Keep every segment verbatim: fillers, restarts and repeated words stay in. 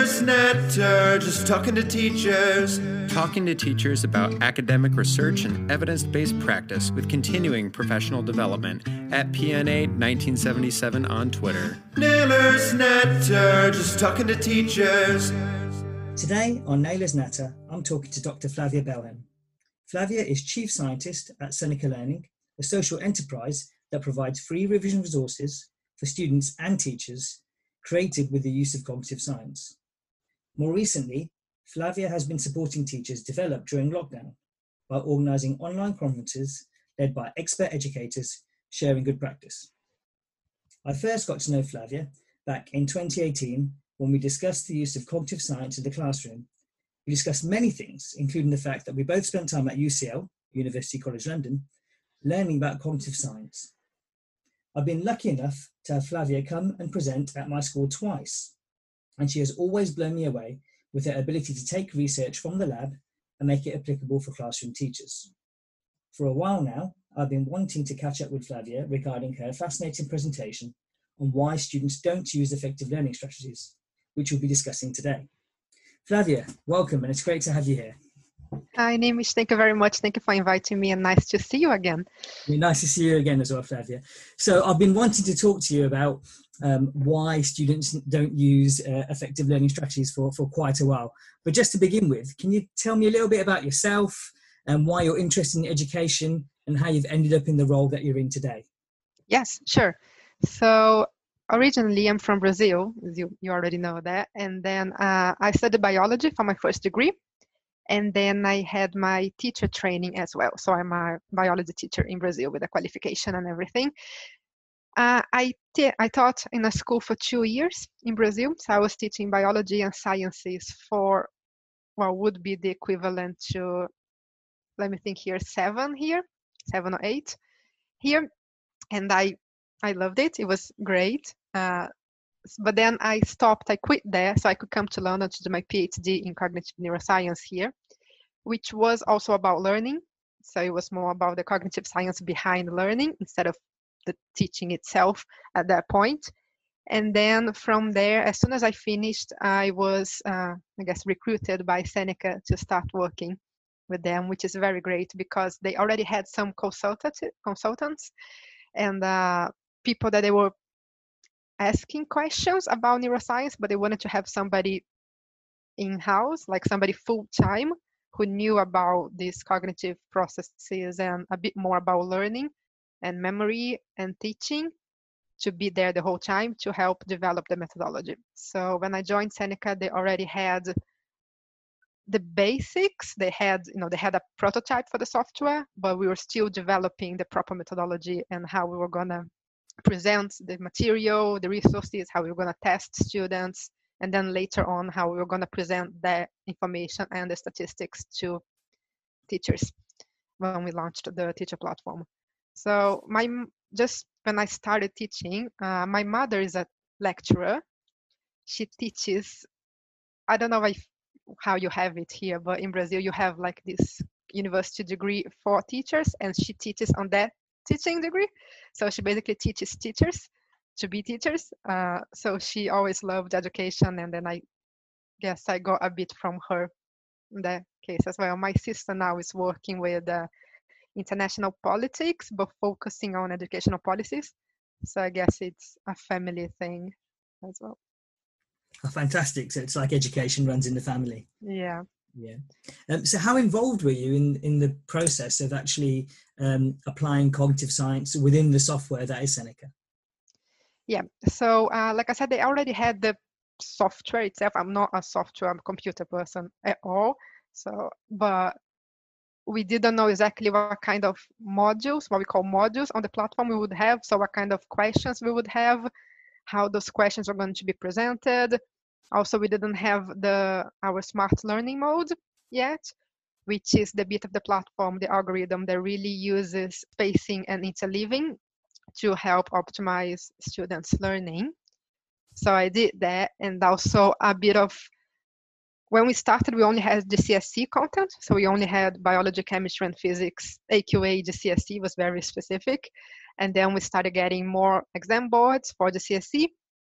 Nailers Netter, just talking to teachers. Talking to teachers about academic research and evidence-based practice with continuing professional development at P N A nineteen seventy-seven on Twitter. Nailers Netter, just talking to teachers. Today on Nailers Natter, I'm talking to Doctor Flavia Belhem. Flavia is Chief Scientist at Seneca Learning, a social enterprise that provides free revision resources for students and teachers created with the use of cognitive science. More recently, Flavia has been supporting teachers develop during lockdown by organising online conferences led by expert educators sharing good practice. I first got to know Flavia back in twenty eighteen when we discussed the use of cognitive science in the classroom. We discussed many things, including the fact that we both spent time at U C L, University College London, learning about cognitive science. I've been lucky enough to have Flavia come and present at my school twice, and she has always blown me away with her ability to take research from the lab and make it applicable for classroom teachers. For a while now, I've been wanting to catch up with Flavia regarding her fascinating presentation on why students don't use effective learning strategies, which we'll be discussing today. Flavia, welcome, and it's great to have you here. Hi, Nimish. Thank you very much. Thank you for inviting me, and nice to see you again. Nice to see you again as well, Flavia. So I've been wanting to talk to you about um, why students don't use uh, effective learning strategies for, for quite a while. But just to begin with, can you tell me a little bit about yourself and why you're interested in education and how you've ended up in the role that you're in today? Yes, sure. So originally, I'm from Brazil, as you, you already know that. And then uh, I studied biology for my first degree. And then I had my teacher training as well. So I'm a biology teacher in Brazil with a qualification and everything. Uh, I, t- I taught in a school for two years in Brazil. So I was teaching biology and sciences for what would be the equivalent to, let me think here, seven here, seven or eight here. And I, I loved it. It was great. Uh, but then I stopped, I quit there so I could come to London to do my PhD in cognitive neuroscience here, which was also about learning. So it was more about the cognitive science behind learning instead of the teaching itself at that point. And then from there, as soon as I finished, I was, uh, I guess, recruited by Seneca to start working with them, which is very great because they already had some consultant, consultants and uh, people that they were asking questions about neuroscience, but they wanted to have somebody in-house, like somebody full-time who knew about these cognitive processes and a bit more about learning and memory and teaching to be there the whole time to help develop the methodology. So when I joined Seneca, they already had the basics. They had, you know, they had a prototype for the software, but we were still developing the proper methodology and how we were gonna present the material, the resources, how we were going to test students, and then later on how we were going to present the information and the statistics to teachers when we launched the teacher platform. So my just when I started teaching, uh, my mother is a lecturer. She teaches, I don't know if how you have it here, but in Brazil you have like this university degree for teachers, and she teaches on that teaching degree. So she basically teaches teachers to be teachers. Uh, so she always loved education, and then I guess I got a bit from her in that case as well. My sister now is working with uh, international politics, but focusing on educational policies. So I guess it's a family thing as well. Oh, fantastic. So it's like education runs in the family. Yeah. Yeah. Um, so how involved were you in, in the process of actually um, applying cognitive science within the software that is Seneca? Yeah. So uh, like I said, they already had the software itself. I'm not a software, I'm a computer person at all. So, but we didn't know exactly what kind of modules, what we call modules on the platform we would have. So what kind of questions we would have, how those questions are going to be presented. Also, we didn't have the our smart learning mode yet, which is the bit of the platform, the algorithm that really uses spacing and interleaving to help optimize students' learning. So I did that, and also a bit of, when we started, we only had G C S E content. So we only had biology, chemistry, and physics. A Q A G C S E was very specific. And then we started getting more exam boards for G C S E.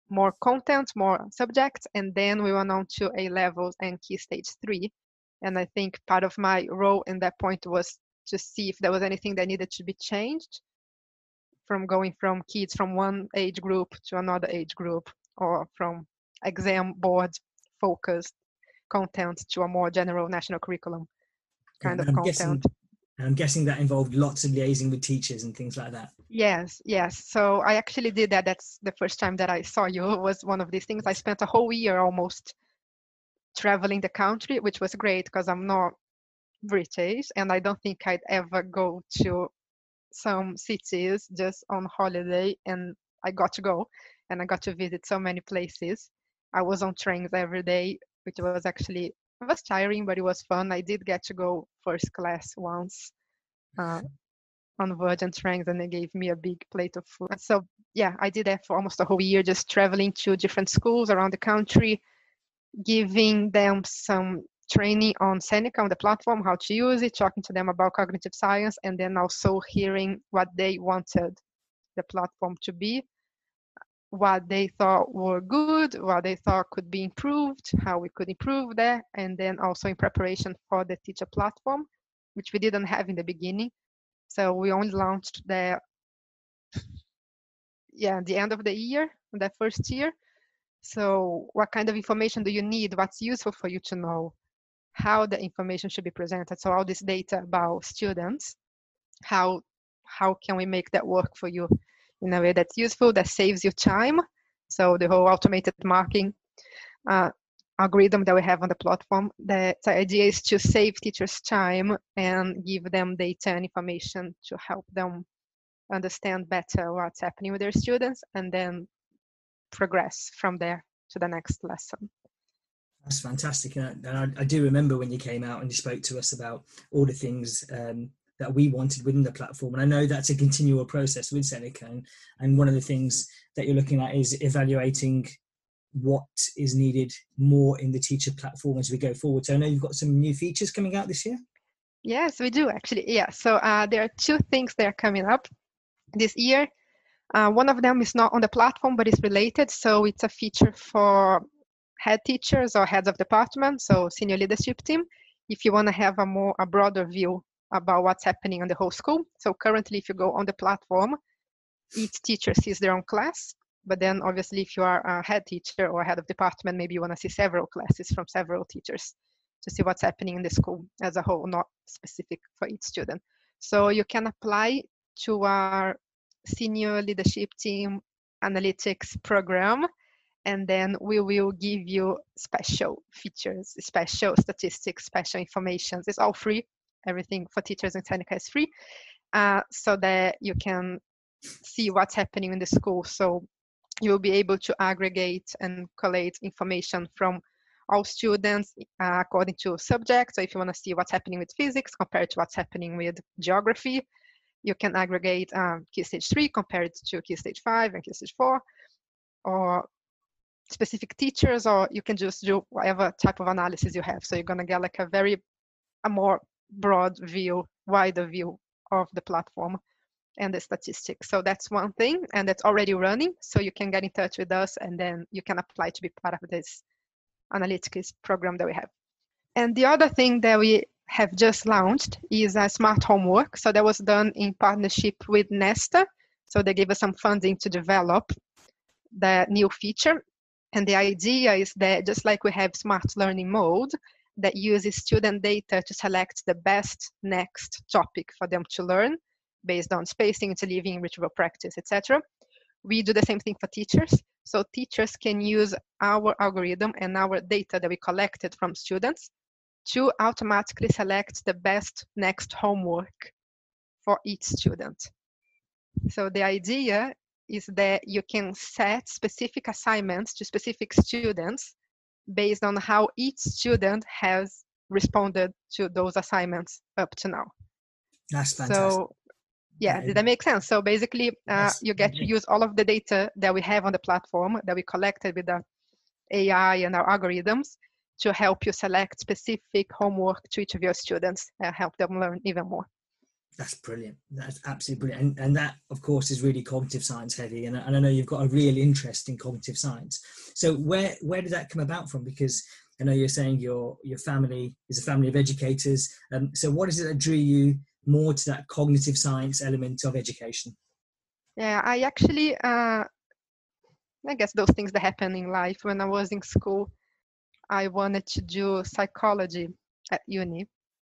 more content, more subjects, and then we went on to A levels and Key Stage three. And I think part of my role in that point was to see if there was anything that needed to be changed from going from kids from one age group to another age group, or from exam board focused content to a more general national curriculum kind Yeah, of I'm content. guessing, I'm guessing that involved lots of liaising with teachers and things like that. Yes, yes. So I actually did that. That's the first time that I saw you. Was one of these things. I spent a whole year almost traveling the country, which was great because I'm not British and I don't think I'd ever go to some cities just on holiday, and I got to go and I got to visit so many places. I was on trains every day, which was actually, it was tiring, but it was fun. I did get to go first class once uh, on Virgin trains, and they gave me a big plate of food. So yeah, I did that for almost a whole year, just traveling to different schools around the country, giving them some training on Seneca, on the platform, how to use it, talking to them about cognitive science, and then also hearing what they wanted the platform to be, what they thought were good, what they thought could be improved, how we could improve that, and then also in preparation for the teacher platform, which we didn't have in the beginning. So we only launched the, yeah, the end of the year, the first year. So what kind of information do you need? What's useful for you to know? How the information should be presented. So all this data about students, how how can we make that work for you in a way that's useful, that saves you time? So the whole automated marking uh, algorithm that we have on the platform, the, the idea is to save teachers time and give them data and information to help them understand better what's happening with their students, and then progress from there to the next lesson. That's fantastic. And I, I do remember when you came out and you spoke to us about all the things um, that we wanted within the platform. And I know that's a continual process with Seneca. And, and one of the things that you're looking at is evaluating what is needed more in the teacher platform as we go forward. So I know you've got some new features coming out this year. Yes, we do actually. Yeah. So uh, there are two things that are coming up this year. Uh, one of them is not on the platform, but is related. So it's a feature for head teachers or heads of department, so senior leadership team, if you want to have a more a broader view about what's happening in the whole school. So currently, if you go on the platform, each teacher sees their own class. But then obviously, if you are a head teacher or head of department, maybe you want to see several classes from several teachers to see what's happening in the school as a whole, not specific for each student. So you can apply to our senior leadership team analytics program, and then we will give you special features, special statistics, special information. It's all free. Everything for teachers in Seneca is free, uh, so that you can see what's happening in the school. So you'll be able to aggregate and collate information from all students uh, according to subject. So if you want to see what's happening with physics compared to what's happening with geography, you can aggregate um, Key Stage three compared to Key Stage five and Key Stage four, or specific teachers, or you can just do whatever type of analysis you have. So you're going to get like a very, a more broad view, wider view of the platform and the statistics. So that's one thing, and that's already running. So you can get in touch with us, and then you can apply to be part of this analytics program that we have. And the other thing that we have just launched is a smart homework. So that was done in partnership with Nesta. So they gave us some funding to develop the new feature. And the idea is that just like we have smart learning mode that uses student data to select the best next topic for them to learn based on spacing, interleaving, retrieval practice, et cetera. We do the same thing for teachers. So teachers can use our algorithm and our data that we collected from students to automatically select the best next homework for each student. So the idea is that you can set specific assignments to specific students based on how each student has responded to those assignments up to now. That's fantastic. So yeah, did that make sense? So basically, uh, Yes, you get to use all of the data that we have on the platform that we collected with the A I and our algorithms to help you select specific homework to each of your students and help them learn even more. That's brilliant. That's absolutely brilliant. And, and that, of course, is really cognitive science heavy. And, and I know you've got a real interest in cognitive science. So where where did that come about from? Because I know you're saying your your family is a family of educators. Um, so what is it that drew you more to that cognitive science element of education? Yeah, I actually, uh, I guess those things that happen in life. When I was in school, I wanted to do psychology at uni,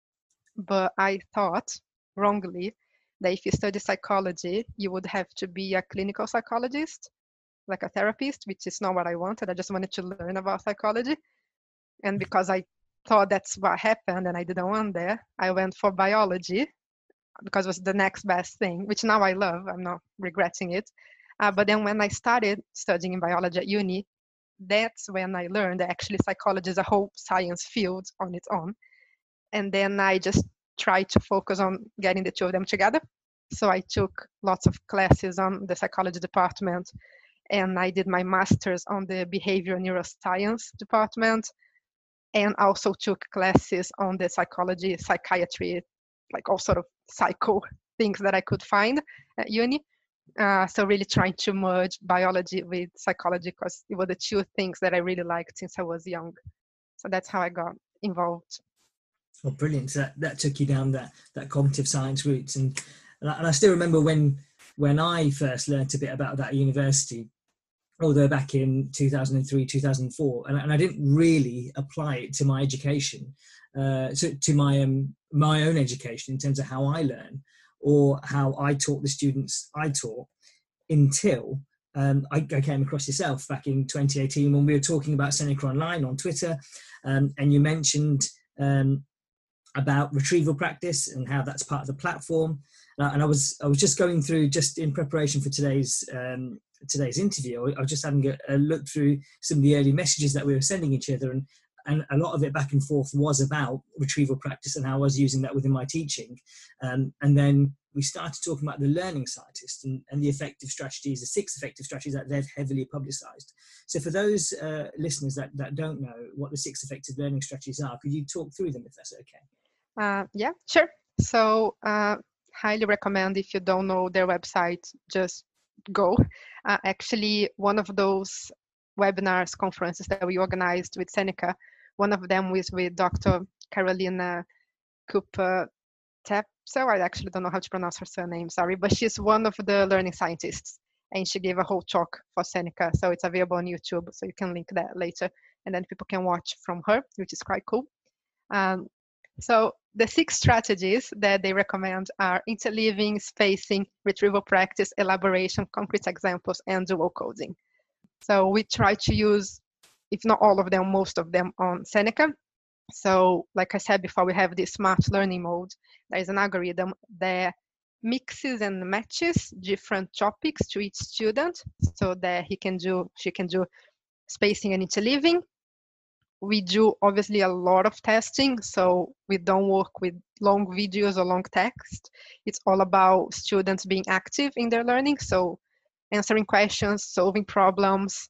but I thought wrongly that if you study psychology, you would have to be a clinical psychologist, like a therapist, which is not what I wanted. I just wanted to learn about psychology. And because I thought that's what happened and I didn't want that, I went for biology because it was the next best thing, which now I love. I'm not regretting it. Uh, but then when I started studying biology at uni, that's when I learned that actually psychology is a whole science field on its own. And then I just tried to focus on getting the two of them together. So I took lots of classes on the psychology department, and I did my master's on the behavioral neuroscience department, and also took classes on the psychology, psychiatry, like all sort of psycho things that I could find at uni. Uh, so really trying to merge biology with psychology, because it were the two things that I really liked since I was young. So that's how I got involved. Oh, brilliant. So that, that took you down that, that cognitive science route. And, and I, and I still remember when, when I first learned a bit about that at university, although back in two thousand three, two thousand four, and, and I didn't really apply it to my education, uh, to, to my, um, my own education in terms of how I learn or how I taught the students I taught, until um, I, I came across yourself back in twenty eighteen when we were talking about Seneca Online on Twitter, um, and you mentioned um, about retrieval practice and how that's part of the platform. Uh, and I was I was just going through, just in preparation for today's um, today's interview, I was just having a, a look through some of the early messages that we were sending each other, and and a lot of it back and forth was about retrieval practice and how I was using that within my teaching. Um, and then we started talking about the learning scientist and, and the effective strategies, the six effective strategies that they've heavily publicized. So for those uh, listeners that, that don't know what the six effective learning strategies are, could you talk through them if that's okay? Uh, yeah, sure. So uh, highly recommend, if you don't know their website, just go. Uh, actually, one of those webinars, conferences that we organized with Seneca, one of them was with Doctor Carolina Cooper Tapsell. I actually don't know how to pronounce her surname, sorry, but she's one of the learning scientists, and she gave a whole talk for Seneca. So it's available on YouTube, so you can link that later, and then people can watch from her, which is quite cool. Um, so the six strategies that they recommend are interleaving, spacing, retrieval practice, elaboration, concrete examples, and dual coding. So we try to use, if not all of them, most of them on Seneca. So like I said before, we have this smart learning mode. There is an algorithm that mixes and matches different topics to each student so that he can do, she can do spacing and interleaving. We do obviously a lot of testing, so we don't work with long videos or long text. It's all about students being active in their learning, so answering questions, solving problems,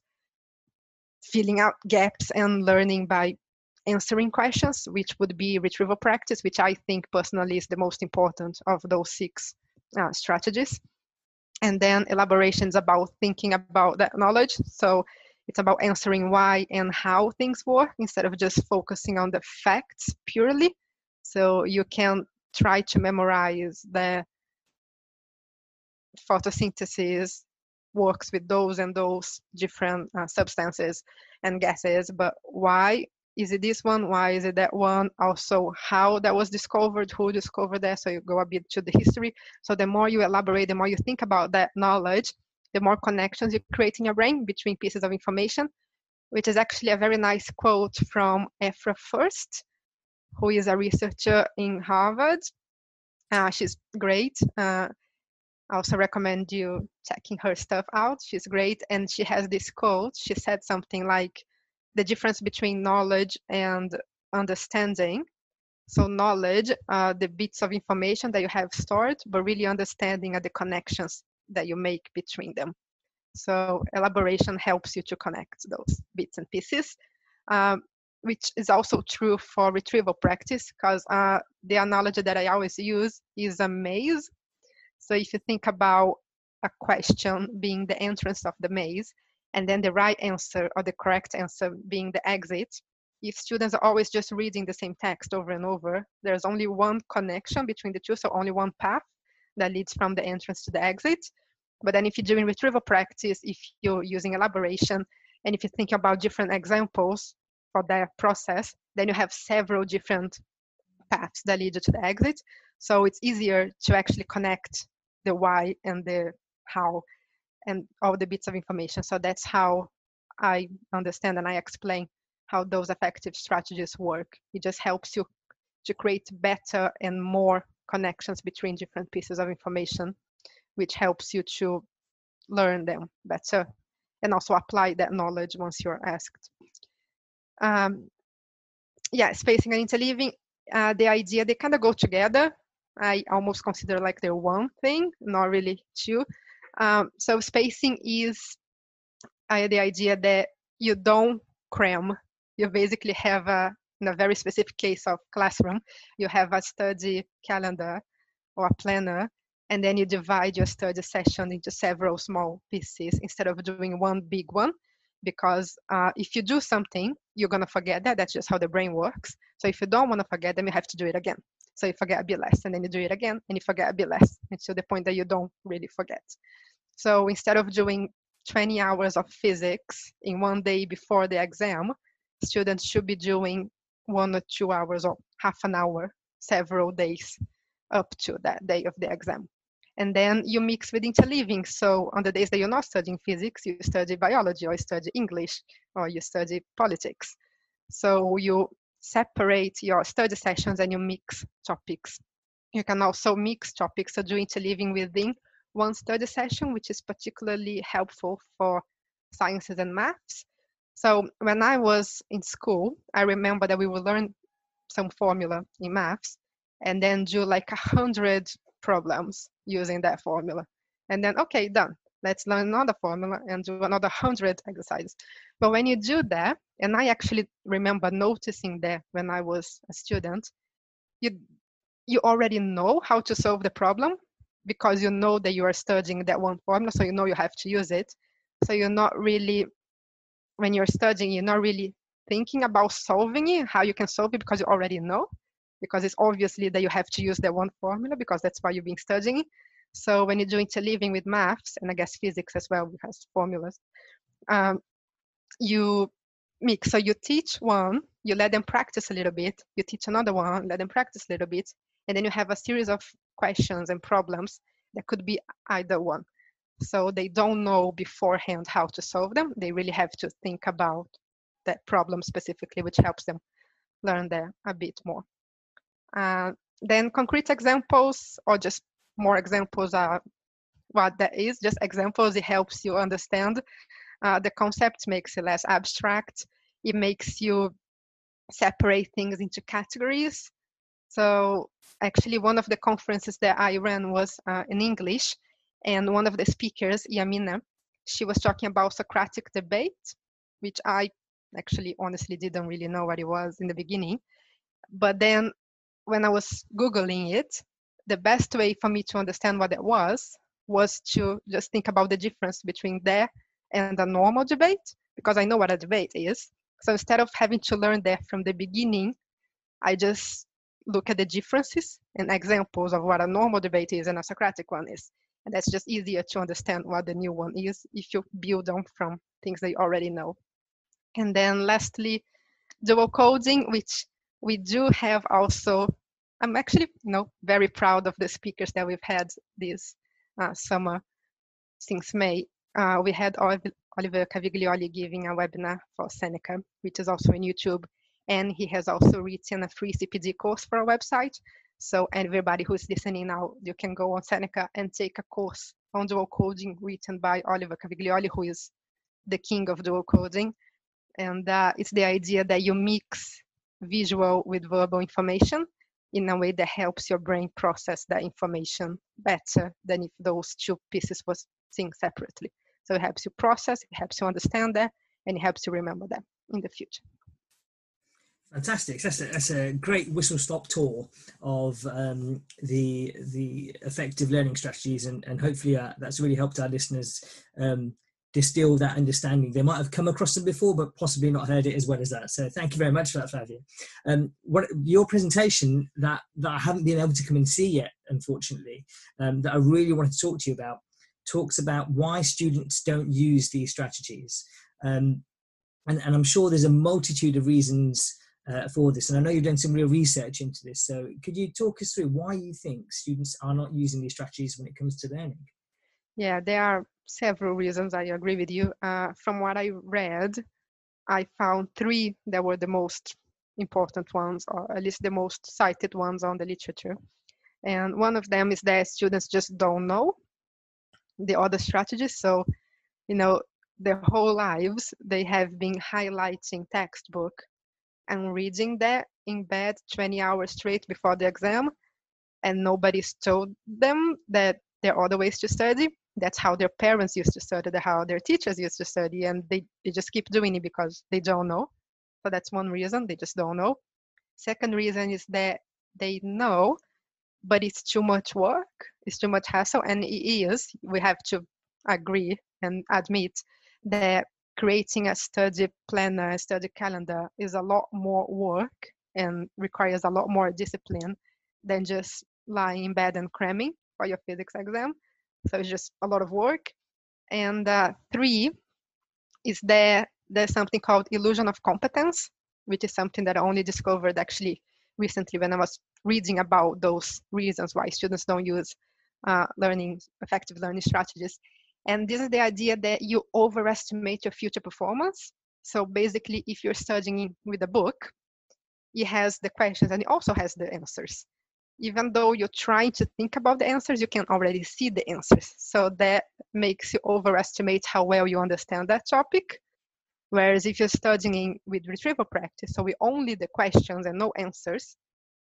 filling out gaps, and learning by answering questions, which would be retrieval practice, which I think personally is the most important of those six uh, strategies. And then elaborations about thinking about that knowledge. So it's about answering why and how things work instead of just focusing on the facts purely. So you can try to memorize the photosynthesis works with those and those different uh, substances and gases, but why is it this one? Why is it that one? Also, how that was discovered, who discovered that? So you go a bit to the history. So the more you elaborate, the more you think about that knowledge, the more connections you create in your brain between pieces of information, which is actually a very nice quote from Efra First, who is a researcher in Harvard. Uh, she's great. Uh, I also recommend you checking her stuff out. She's great. And she has this quote. She said something like, the difference between knowledge and understanding. So knowledge, uh, the bits of information that you have stored, but really understanding are the connections that you make between them. So elaboration helps you to connect those bits and pieces. Um, which is also true for retrieval practice, because uh, the analogy that I always use is a maze. So if you think about a question being the entrance of the maze, and then the right answer or the correct answer being the exit, if students are always just reading the same text over and over, there's only one connection between the two, so only one path that leads from the entrance to the exit. But then if you're doing retrieval practice, if you're using elaboration, and if you think about different examples for that process, then you have several different paths that lead you to the exit. So it's easier to actually connect the why and the how and all the bits of information. So that's how I understand and I explain how those effective strategies work. It just helps you to create better and more connections between different pieces of information, which helps you to learn them better and also apply that knowledge once you're asked. Um, yeah, spacing and interleaving, uh, the idea, they kind of go together. I almost consider like they're one thing, not really two. Um, so spacing is uh, the idea that you don't cram. You basically have a, in a very specific case of classroom, you have a study calendar or a planner, and then you divide your study session into several small pieces instead of doing one big one. Because uh, if you do something, you're gonna forget that. That's just how the brain works. So if you don't wanna forget them, you have to do it again. So you forget a bit less, and then you do it again, and you forget a bit less, until the point that you don't really forget. So instead of doing twenty hours of physics in one day before the exam, students should be doing one or two hours or half an hour, several days up to that day of the exam. And then you mix with interleaving. So on the days that you're not studying physics, you study biology, or you study English, or you study politics. So you separate your study sessions and you mix topics. You can also mix topics, so do interleaving within one study session, which is particularly helpful for sciences and maths. So when I was in school, I remember that we would learn some formula in maths and then do like a hundred problems using that formula. And then, okay, done. Let's learn another formula and do another hundred exercises. But when you do that, and I actually remember noticing that when I was a student, you, you already know how to solve the problem because you know that you are studying that one formula, so you know you have to use it. So you're not really, when you're studying, you're not really thinking about solving it, how you can solve it, because you already know, because it's obviously that you have to use that one formula because that's why you've been studying. So when you're doing interleaving with maths, and I guess physics as well has formulas, um, you mix. So you teach one, you let them practice a little bit, you teach another one, let them practice a little bit, and then you have a series of questions and problems that could be either one. So they don't know beforehand how to solve them. They really have to think about that problem specifically, which helps them learn that a bit more. Uh, then concrete examples, or just more examples, are what that is, just examples. It helps you understand uh, the concept, makes it less abstract. It makes you separate things into categories. So actually one of the conferences that I ran was uh, in English, and one of the speakers, Yamina, she was talking about Socratic debate, which I actually honestly didn't really know what it was in the beginning. But then when I was Googling it, the best way for me to understand what it was, was to just think about the difference between that and a normal debate, because I know what a debate is. So instead of having to learn that from the beginning, I just look at the differences and examples of what a normal debate is and a Socratic one is. And that's just easier to understand what the new one is if you build on from things that you already know. And then lastly, dual coding, which we do have also. I'm actually you know, very proud of the speakers that we've had this uh, summer since May. Uh, we had Oliver Caviglioli giving a webinar for Seneca, which is also on YouTube. And he has also written a free C P D course for our website. So everybody who's listening now, you can go on Seneca and take a course on dual coding written by Oliver Caviglioli, who is the king of dual coding. And uh, it's the idea that you mix visual with verbal information in a way that helps your brain process that information better than if those two pieces was seen separately. So it helps you process, it helps you understand that, and it helps you remember that in the future. Fantastic. That's a, that's a great whistle-stop tour of um, the the effective learning strategies, and, and hopefully uh, that's really helped our listeners um, distill that understanding. They might have come across them before, but possibly not heard it as well as that. So thank you very much for that, Flavia. Um, what your presentation that, that I haven't been able to come and see yet, unfortunately, um, that I really wanted to talk to you about, talks about why students don't use these strategies. Um, and, and I'm sure there's a multitude of reasons Uh, for this, and I know you've done some real research into this, so could you talk us through why you think students are not using these strategies when it comes to learning? Yeah, there are several reasons. I agree with you. Uh, from what I read, I found three that were the most important ones, or at least the most cited ones on the literature. And one of them is that students just don't know the other strategies. So, you know, their whole lives, they have been highlighting textbook and reading that in bed twenty hours straight before the exam, and nobody's told them that there are other ways to study. That's how their parents used to study, that's how their teachers used to study, and they, they just keep doing it because they don't know. So that's one reason, they just don't know. Second reason is that they know, but it's too much work, it's too much hassle, and it is, we have to agree and admit that creating a study planner, a study calendar is a lot more work and requires a lot more discipline than just lying in bed and cramming for your physics exam. So it's just a lot of work. And uh, three is that there's something called illusion of competence, which is something that I only discovered actually recently when I was reading about those reasons why students don't use uh, learning, effective learning strategies. And this is the idea that you overestimate your future performance. So basically, if you're studying with a book, it has the questions and it also has the answers. Even though you're trying to think about the answers, you can already see the answers. So that makes you overestimate how well you understand that topic. Whereas if you're studying with retrieval practice, so with only the questions and no answers,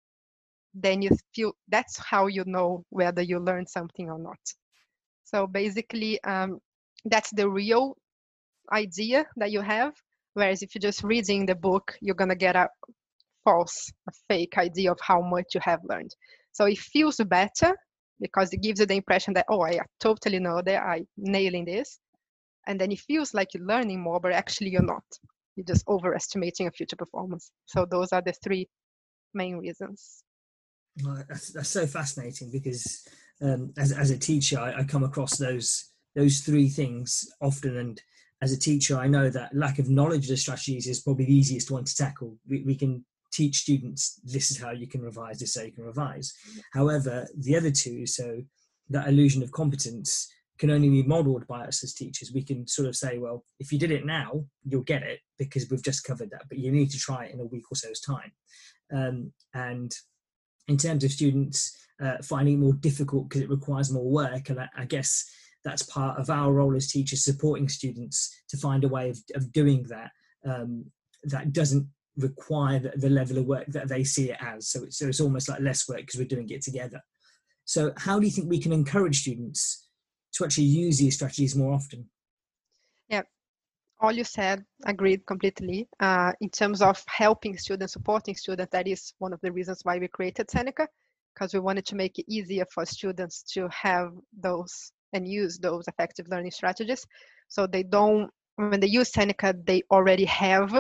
then you feel that's how you know whether you learned something or not. So basically, um, that's the real idea that you have. Whereas if you're just reading the book, you're going to get a false, a fake idea of how much you have learned. So it feels better because it gives you the impression that, oh, I totally know that I'm nailing this. And then it feels like you're learning more, but actually you're not. You're just overestimating a future performance. So those are the three main reasons. Well, that's, that's so fascinating because um, as, as a teacher, I, I come across those those three things often. And as a teacher, I know that lack of knowledge of the strategies is probably the easiest one to tackle. We, we can teach students, this is how you can revise, this is how you can revise. However, the other two, so that illusion of competence, can only be modeled by us as teachers. We can sort of say, well, if you did it now, you'll get it because we've just covered that, but you need to try it in a week or so's time. Um, and in terms of students uh, finding it more difficult because it requires more work, and I, I guess that's part of our role as teachers, supporting students to find a way of, of doing that um, that doesn't require the, the level of work that they see it as. So it's, so it's almost like less work because we're doing it together. So how do you think we can encourage students to actually use these strategies more often? Yeah, all you said, agreed completely. Uh, in terms of helping students, supporting students, that is one of the reasons why we created Seneca, because we wanted to make it easier for students to have those and use those effective learning strategies. So they don't, when they use Seneca, they already have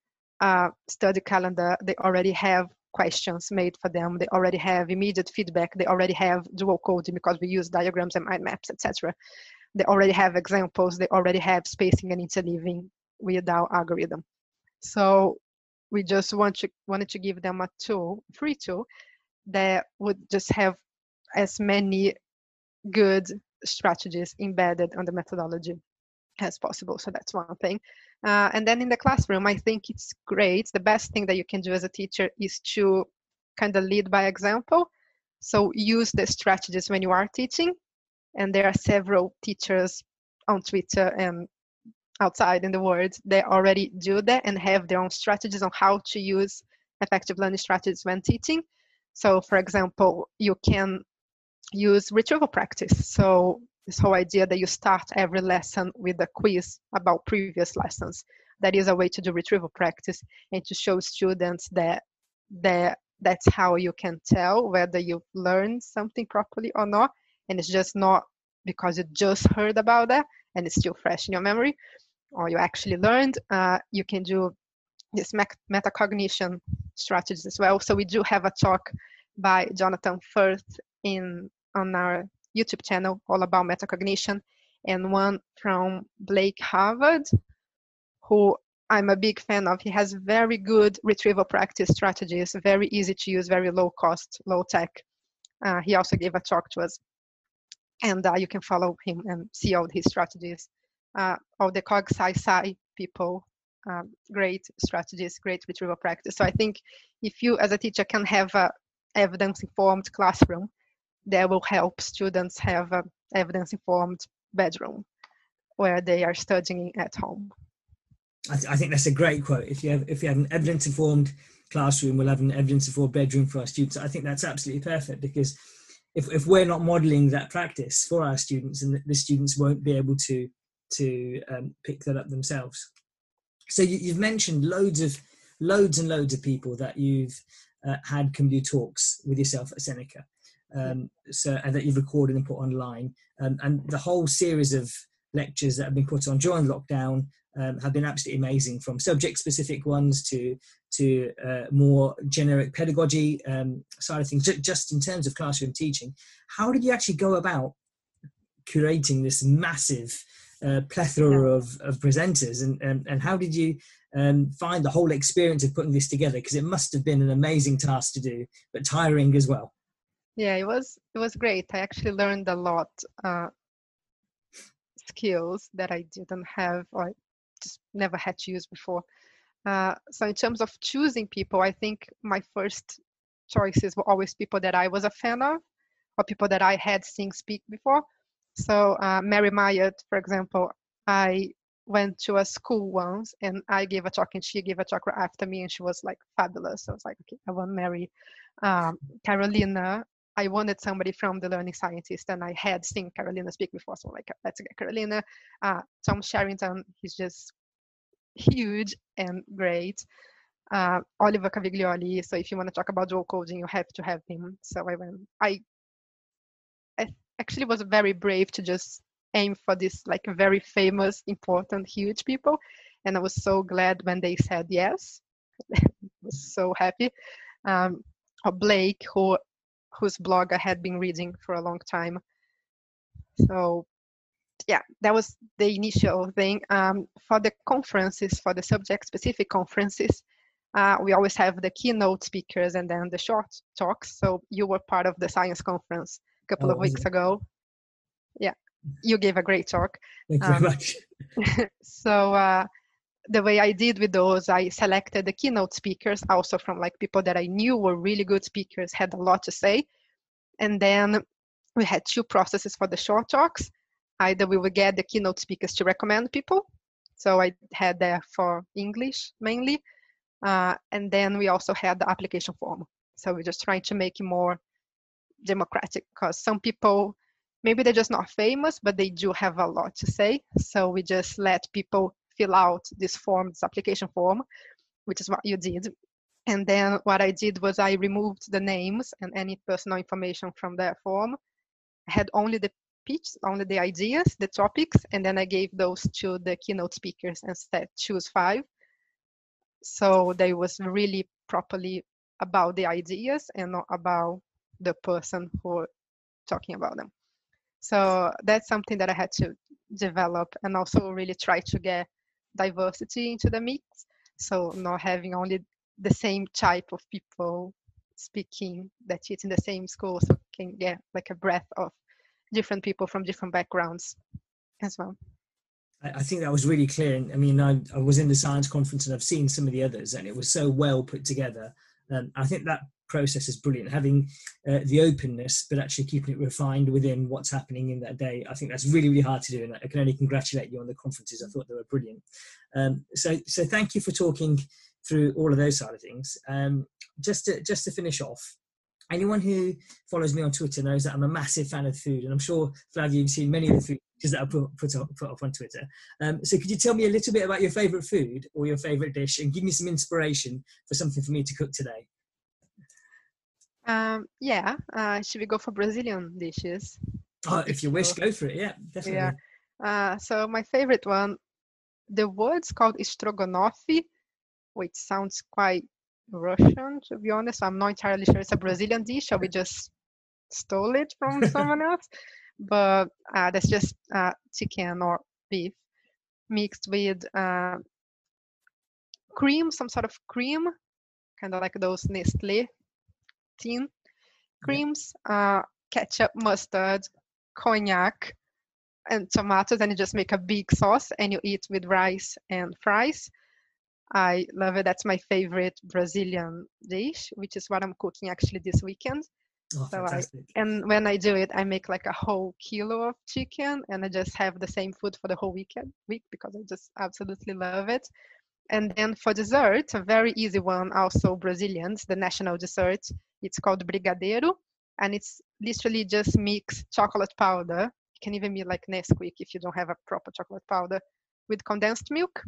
a study calendar, they already have questions made for them, they already have immediate feedback, they already have dual coding because we use diagrams and mind maps, et cetera. They already have examples, they already have spacing and interleaving with our algorithm. So we just want to, wanted to give them a tool, free tool, that would just have as many good strategies embedded on the methodology as possible. So that's one thing. Uh, and then in the classroom, I think it's great. The best thing that you can do as a teacher is to kind of lead by example. So use the strategies when you are teaching. And there are several teachers on Twitter and outside in the world that already do that and have their own strategies on how to use effective learning strategies when teaching. So for example, you can use retrieval practice. So this whole idea that you start every lesson with a quiz about previous lessons. that is a way to do retrieval practice and to show students that that that's how you can tell whether you've learned something properly or not, and it's just not because you just heard about that and it's still fresh in your memory, or you actually learned. Uh, you can do this metacognition strategies as well. So we do have a talk by Jonathan Firth in on our YouTube channel all about metacognition, and one from Blake Harvard, who I'm a big fan of. He has very good retrieval practice strategies, very easy to use, very low cost, low tech. Uh, he also gave a talk to us, and uh, you can follow him and see all his strategies. Uh, all the Cog Sci Sci people, um, great strategies, great retrieval practice. So I think if you as a teacher can have a evidence-informed classroom, that will help students have a evidence-informed bedroom where they are studying at home. I, th I think that's a great quote. If you have if you have an evidence-informed classroom, we'll have an evidence-informed bedroom for our students. I think that's absolutely perfect, because if if we're not modelling that practice for our students, and the students won't be able to to um, pick that up themselves. So you, you've mentioned loads of loads and loads of people that you've uh, had come do talks with yourself at Seneca, um, so and that you've recorded and put online, um, and the whole series of lectures that have been put on during lockdown um, have been absolutely amazing, from subject-specific ones to to uh, more generic pedagogy um, side of things. J just in terms of classroom teaching, how did you actually go about curating this massive uh, plethora yeah. of, of presenters, and, and and how did you um, find the whole experience of putting this together? Because it must have been an amazing task to do, but tiring as well. Yeah, it was it was great. I actually learned a lot. Uh, skills that I didn't have or just never had to use before. Uh, so in terms of choosing people, I think my first choices were always people that I was a fan of, or people that I had seen speak before. So uh, Mary Myatt, for example, I went to a school once and I gave a talk and she gave a talk right after me, and she was like fabulous. So I was like, okay, I want Mary. Um, Carolina, I wanted somebody from the Learning Scientist, and I had seen Carolina speak before, so like, let's get Carolina. Uh, Tom Sherrington, he's just huge and great. Uh, Oliver Caviglioli, so if you want to talk about dual coding, you have to have him. So I went, I, I actually was very brave to just aim for this like very famous, important, huge people. And I was so glad when they said yes. I was so happy. Um, or Blake, who whose blog I had been reading for a long time. So yeah, that was the initial thing. Um, for the conferences, for the subject-specific conferences, uh, we always have the keynote speakers and then the short talks. So you were part of the science conference a couple oh, of weeks ago. Yeah, you gave a great talk. Thank you um, very much. So uh, the way I did with those, I selected the keynote speakers also from like people that I knew were really good speakers, had a lot to say. And then we had two processes for the short talks. Either we would get the keynote speakers to recommend people. So I had that for English mainly. Uh, and then we also had the application form. So we're just trying to make it more democratic, because some people, maybe they're just not famous, but they do have a lot to say. So we just let people fill out this form, this application form, which is what you did. And then what I did was I removed the names and any personal information from that form. I had only the pitch, only the ideas, the topics, and then I gave those to the keynote speakers and said, choose five. So they was really properly about the ideas and not about the person who talking about them. So that's something that I had to develop, and also really try to get diversity into the mix. So not having only the same type of people speaking that teach in the same school, so can get like a breadth of different people from different backgrounds as well. I think that was really clear. I mean, I, I was in the science conference and I've seen some of the others, and it was so well put together. Um, I think that process is brilliant, having uh, the openness, but actually keeping it refined within what's happening in that day. I think that's really, really hard to do, and I can only congratulate you on the conferences. I thought they were brilliant. Um, so, so thank you for talking through all of those side of things. Um, just to, just to finish off, anyone who follows me on Twitter knows that I'm a massive fan of food, and I'm sure, Flavia, you've seen many of the food because that I put, put, up, put up on Twitter. Um, so could you tell me a little bit about your favourite food or your favourite dish and give me some inspiration for something for me to cook today? Um, yeah, uh, should we go for Brazilian dishes? Oh, if you wish, go for it. Yeah, definitely. Yeah. Uh, so my favorite one, the word's called Strogonoff, which sounds quite Russian, to be honest. I'm not entirely sure it's a Brazilian dish or we just stole it from someone else. But uh, that's just uh, chicken or beef mixed with uh, cream, some sort of cream, kind of like those Nestle tin creams, uh, ketchup, mustard, cognac, and tomatoes, and you just make a big sauce and you eat with rice and fries. I love it. That's my favorite Brazilian dish, which is what I'm cooking actually this weekend. Oh, so fantastic. I, and when I do it, I make like a whole kilo of chicken and I just have the same food for the whole weekend week because I just absolutely love it. And then for dessert, a very easy one, also Brazilians, the national dessert, it's called brigadeiro, and it's literally just mix chocolate powder. You can even be like Nesquik if you don't have a proper chocolate powder with condensed milk.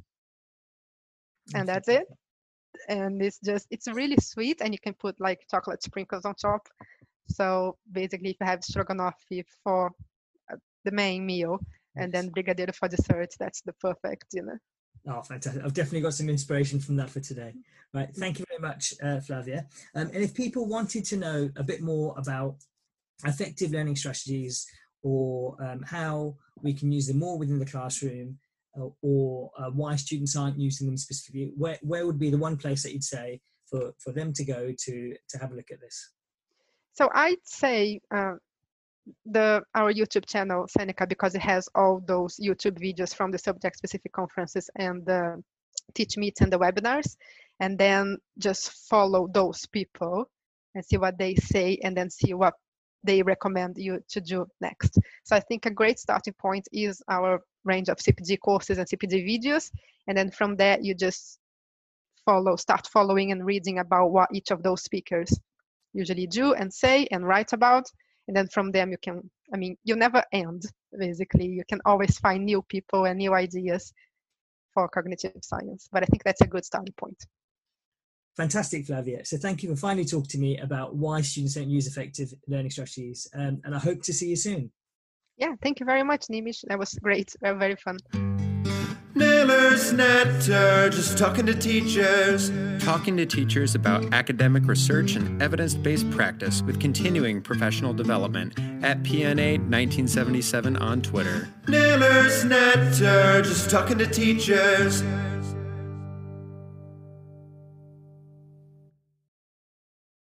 And that's it. And it's just, it's really sweet and you can put like chocolate sprinkles on top. So basically if you have stroganoff for the main meal and then brigadeiro for dessert, that's the perfect dinner. Oh, fantastic. I've definitely got some inspiration from that for today. Right. Thank you very much, uh, Flavia. Um, and if people wanted to know a bit more about effective learning strategies or um, how we can use them more within the classroom uh, or uh, why students aren't using them specifically, where, where would be the one place that you'd say for, for them to go to, to have a look at this? So I'd say uh, the our YouTube channel, Seneca, because it has all those YouTube videos from the subject-specific conferences and the Teach Meets and the webinars, and then just follow those people and see what they say and then see what they recommend you to do next. So I think a great starting point is our range of C P D courses and C P D videos, and then from there you just follow, start following and reading about what each of those speakers usually do and say and write about. And then from them you can, I mean, you never end, basically. You can always find new people and new ideas for cognitive science. But I think that's a good starting point. Fantastic, Flavia. So thank you for finally talking to me about why students don't use effective learning strategies. Um, and I hope to see you soon. Yeah, thank you very much, Nimish. That was great. Very fun. Nailers Netter, just talking to teachers. Talking to teachers about academic research and evidence-based practice with continuing professional development at P N A nineteen seventy-seven on Twitter. Nailers Netter, just talking to teachers.